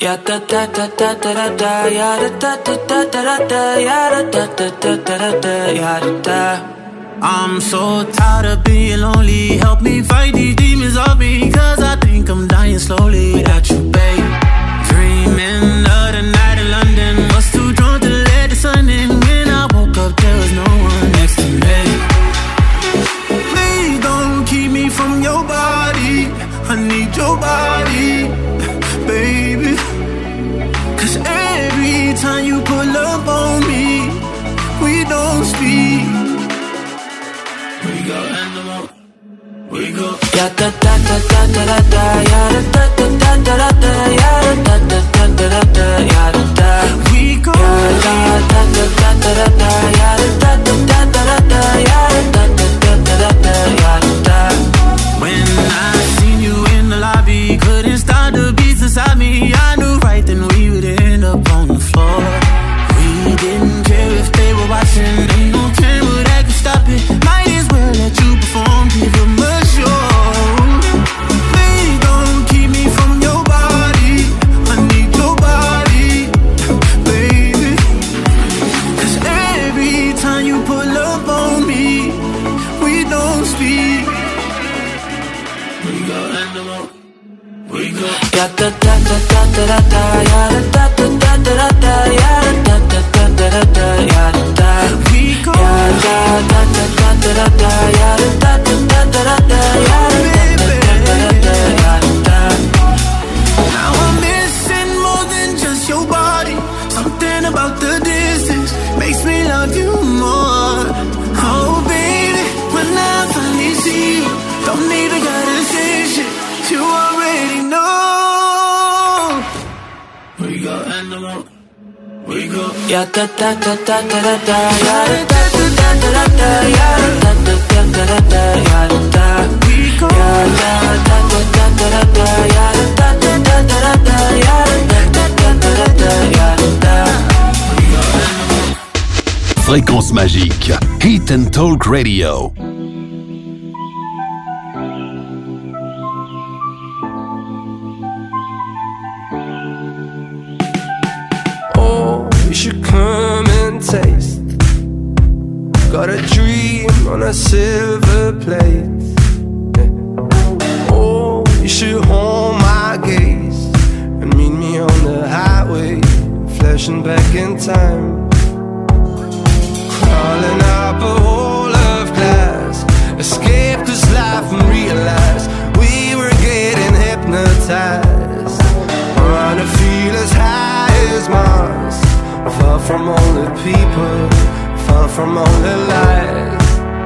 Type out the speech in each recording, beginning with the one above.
Ya da da da da da da da, ya da da da da da da, ya da da da da da da, ya da da. I'm so tired of being lonely. Help me fight these demons off me, 'cause I think I'm dying slowly without you, babe. Dreaming of the night in London, was too drunk to let the sun in. When I woke up, there was no one next to me. Please don't keep me from your body. I need your body, baby. 'Cause every time you pull up on me, we don't speak. We go animal, we go. Ya da da da da da da da, ya da da da da da da, ya da da da da da da, ya da da. We go. Ya da da da da da da, ya da da da da da, ya da da da da da, ya da. When I seen you in the lobby, couldn't stop the beats inside me. I knew right then we would end up on the floor. We didn't care if they were watching. Ain't no camera that could stop it. Might as well let you perform, give them a show. Please don't keep me from your body. I need your body, baby. 'Cause every time you pull up on me, we don't speak. We go animal, we go. Ya da da da da da da, ya da da da da da, ya da da da da da, ya da. We go. Ya da da da da da, ya da da da da, ya da da da, ya da. Now I'm missing more than just your body. Something about the distance makes me love you more. Oh baby, when I finally see you, don't even gotta say shit. You already know. We go animal, we go. Ya da da da da da da, ya da da da da da, ya da da da da da, ya da. We go. Ya da da da da da, ya da da da da da, ya da da da da, ya da. We go animal. Fréquence magique, Heat and Talk Radio. You should come and taste. Got a dream on a silver plate. Oh, you should hold my gaze and meet me on the highway, flashing back in time. Crawling up a wall of glass, escape this life and realize we were getting hypnotized. Wanna feel as high as Mars, far from all the people, far from all the lies.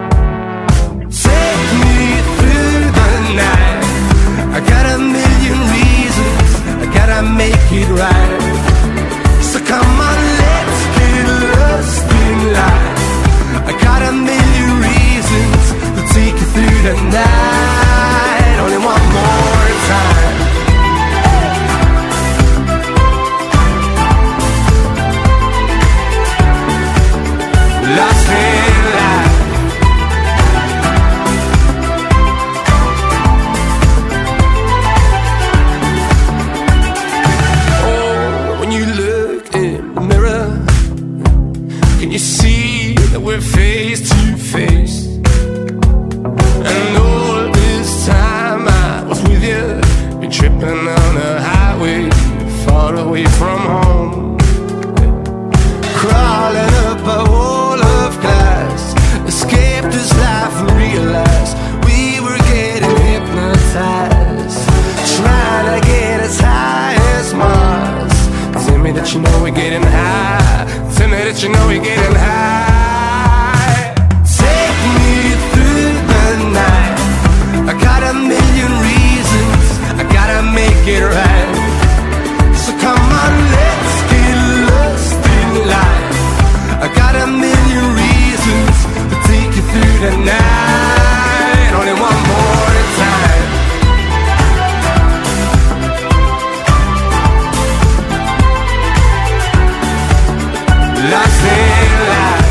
Take me through the night. I got a million reasons, I gotta make it right. So come on, let's get lost in life. I got a million reasons to take you through the night. Only one more time. Lost in life. Oh, when you look in the mirror, can you see that we're face to face? And all this time I was with you, been tripping on the highway, far away from home. Crawling up a wall of glass, escape this life and realize we were getting hypnotized. Trying to get as high as Mars. Tell me that you know we're getting high. Tell me that you know we're getting high. Take me through the night. I got a million reasons, I gotta make it right. So come on, let's get lost in life. I got a million reasons to take you through the night. Only one more time. Lost in life.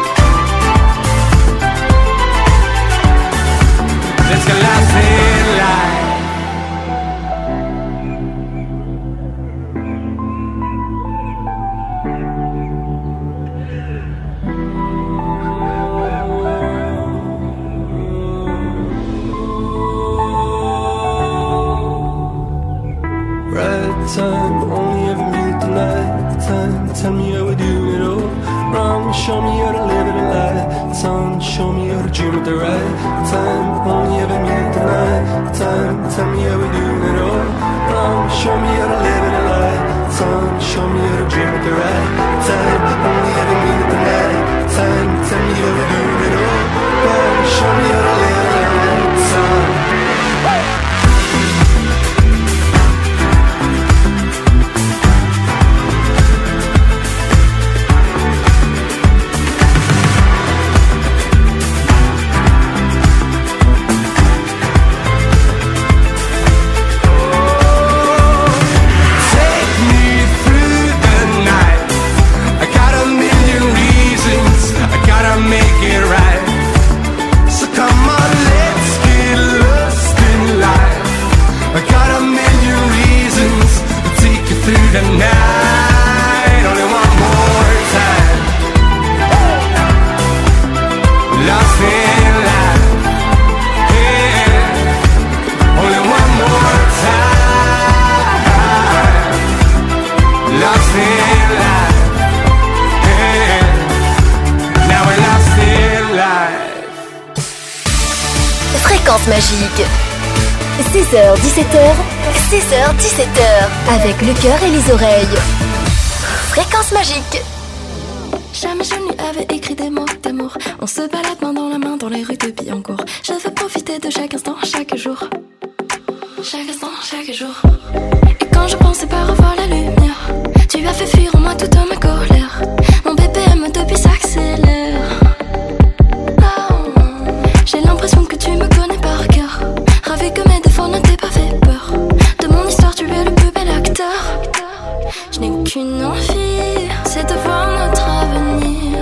Let's get lost in life. time, only ever meet the night time. Tell me how we do it all wrong. Show me how to live it a lifetime. Show me how to dream at the right time, only ever meet the night time. Tell me how we do it all wrong. Show me how to live it a lifetime. Show me how to dream at the right time, only ever meet the night time. Tell me how we do it all wrong. Show me how to live it a lifetime. Fréquence magique. 16h, 17h. 16h, 17h. Avec le cœur et les oreilles. Fréquence magique. Jamais je ne lui avais écrit des mots d'amour. On se balade main dans la main dans les rues de Billancourt. Je veux profiter de chaque instant, chaque jour. Chaque instant, chaque jour. Et quand je pensais pas revoir la lumière, tu as fait fuir en moi toute ma colère. Mon BPM depuis s'accélère. Oh, j'ai l'impression que tu me connais par cœur. Ravi que mes défauts ne t'aient pas fait peur. De mon histoire tu es le plus bel acteur. Je n'ai qu'une envie, c'est de voir notre avenir.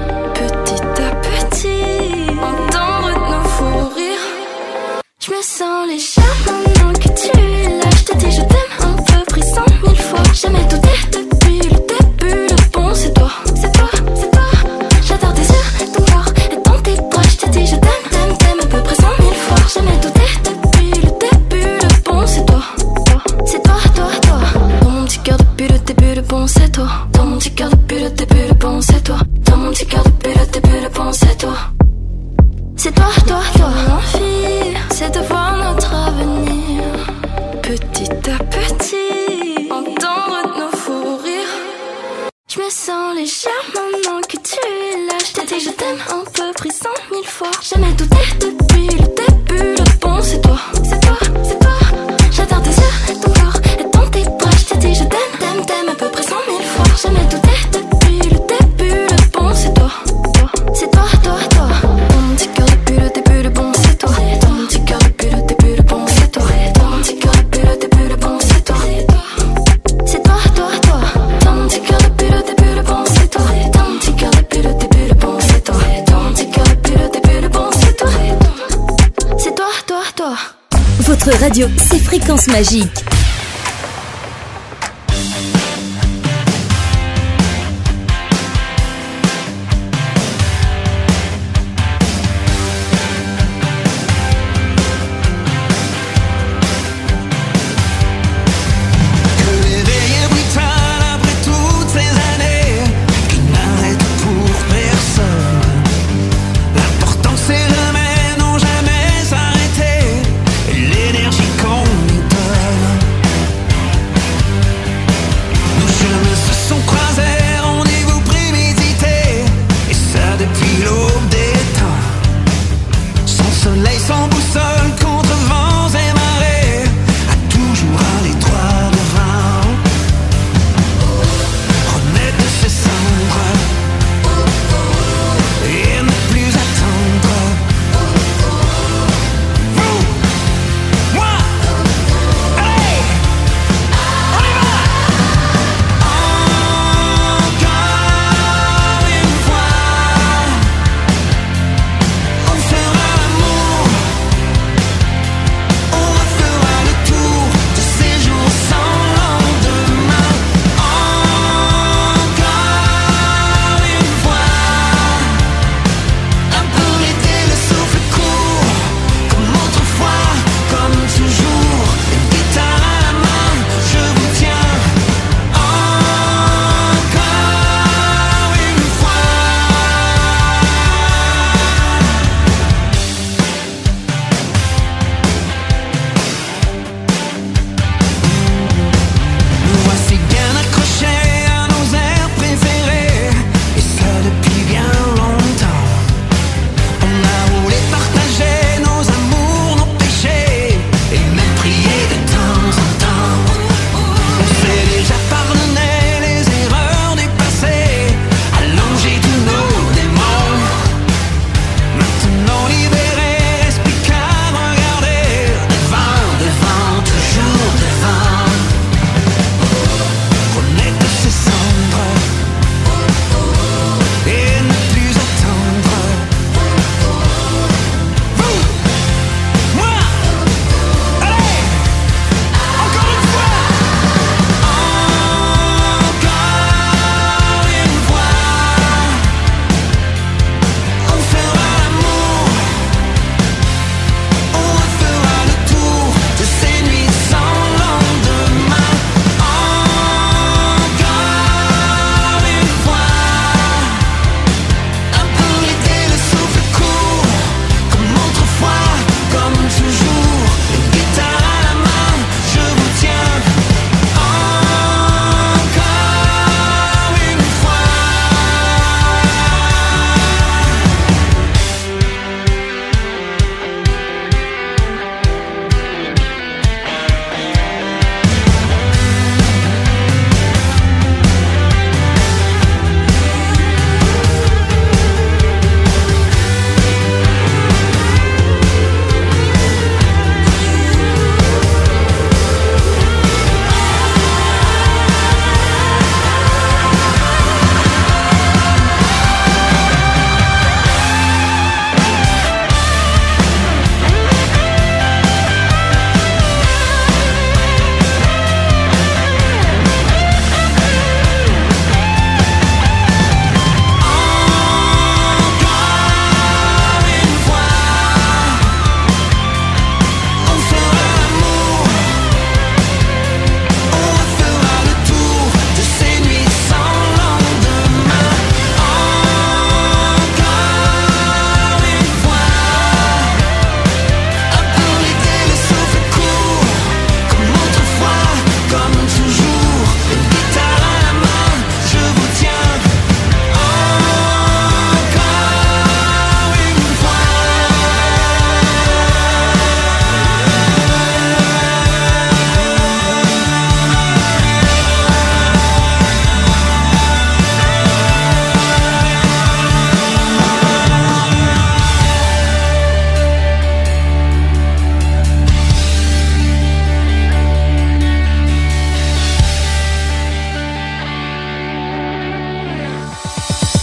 Petit à petit, entendre nos fous rires. Je me sens légère maintenant que tu es là. Je te dis je t'aime un peu pris 100 000 fois. Jamais douté depuis le début. Le bon c'est toi, c'est toi, c'est toi. J'adore tes yeux, ton corps et dans tes bras. Je te dis je t'aime, t'aime, t'aime à peu près 100 000 fois. Jamais douté depuis le début. Le bon c'est toi, c'est toi, toi, toi. Dans mon petit cœur depuis le début, le bon c'est toi. Dans mon petit cœur depuis le début, le bon c'est toi. Dans mon petit cœur depuis le début, le bon c'est toi. C'est toi, toi, toi. L'envie, c'est de voir notre avenir. Petit à petit, entendre nos fous rires. Je me sens légère maintenant que tu es là. Je t'ai dit je t'aime un peu pris 100 000 fois. Jamais douté depuis le début. Le bon c'est toi, c'est toi, c'est toi. J'adore tes yeux, ton corps et dans tes bras. Je t'ai dit je t'aime, t'aime, t'aime à peu près 100 000 fois. Jamais douté depuis le début. Le bon c'est toi, c'est toi, toi, toi. Dans mon petit cœur depuis le début, le bon c'est toi. Dans mon petit cœur depuis le début, le bon c'est toi. Dans mon petit cœur depuis le début, le bon c'est toi. C'est toi, toi, toi. Dans mon petit cœur depuis le début, le bon c'est toi. Dans mon petit cœur depuis le début, le bon c'est toi. Dans mon petit cœur depuis le début, le bon c'est toi. C'est toi, toi, toi. Votre radio, c'est Fréquence magique. L'énergie qu'on lui donne.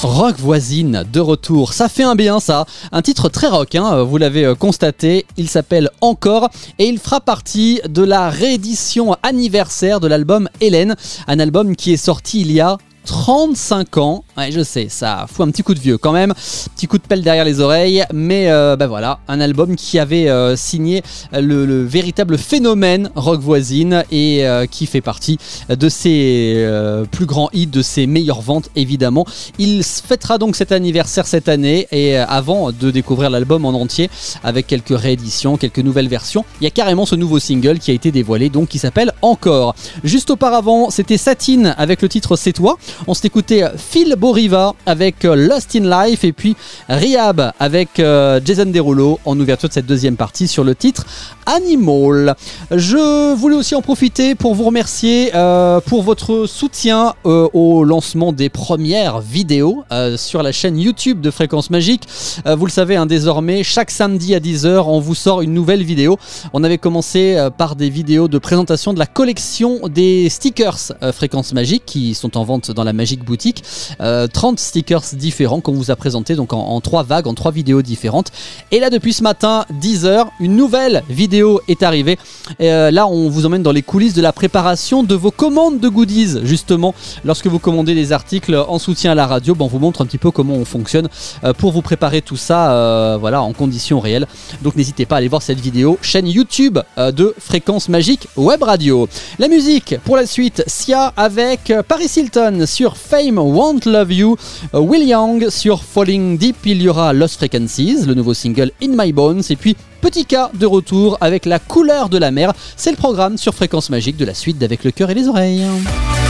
Rock Voisine de retour, ça fait un bien ça, un titre très rock, hein, vous l'avez constaté, il s'appelle Encore et il fera partie de la réédition anniversaire de l'album Hélène, un album qui est sorti il y a 35 ans, ouais je sais, ça fout un petit coup de vieux quand même, petit coup de pelle derrière les oreilles, mais voilà, un album qui avait signé le véritable phénomène Rock Voisine et qui fait partie de ses plus grands hits, de ses meilleures ventes évidemment. Il fêtera donc cet anniversaire cette année et avant de découvrir l'album en entier avec quelques rééditions, quelques nouvelles versions, il y a carrément ce nouveau single qui a été dévoilé donc qui s'appelle Encore. Juste auparavant, c'était Satine avec le titre C'est toi. On s'est écouté Phil Boriva avec Lost in Life et puis Rihab avec Jason Derulo en ouverture de cette deuxième partie sur le titre Animal. Je voulais aussi en profiter pour vous remercier pour votre soutien au lancement des premières vidéos sur la chaîne YouTube de Fréquence Magique. Vous le savez, hein, désormais, chaque samedi à 10h, on vous sort une nouvelle vidéo. On avait commencé par des vidéos de présentation de la collection des stickers Fréquence Magique qui sont en vente dans la Magic Boutique. 30 stickers différents qu'on vous a présentés donc en 3 vagues, en 3 vidéos différentes. Et là, depuis ce matin, 10h, une nouvelle vidéo est arrivée. Là, on vous emmène dans les coulisses de la préparation de vos commandes de goodies. Justement, lorsque vous commandez des articles en soutien à la radio, on vous montre un petit peu comment on fonctionne pour vous préparer tout ça voilà, en conditions réelles. Donc n'hésitez pas à aller voir cette vidéo, chaîne YouTube de Fréquence Magique Web Radio. La musique, pour la suite, Sia avec Paris Hilton sur Fame Won't Love You, Will Young sur Falling Deep, il y aura Lost Frequencies, le nouveau single In My Bones, et puis Petit K de retour avec La Couleur de la Mer. C'est le programme sur Fréquence Magique de la suite d'Avec le cœur et les oreilles.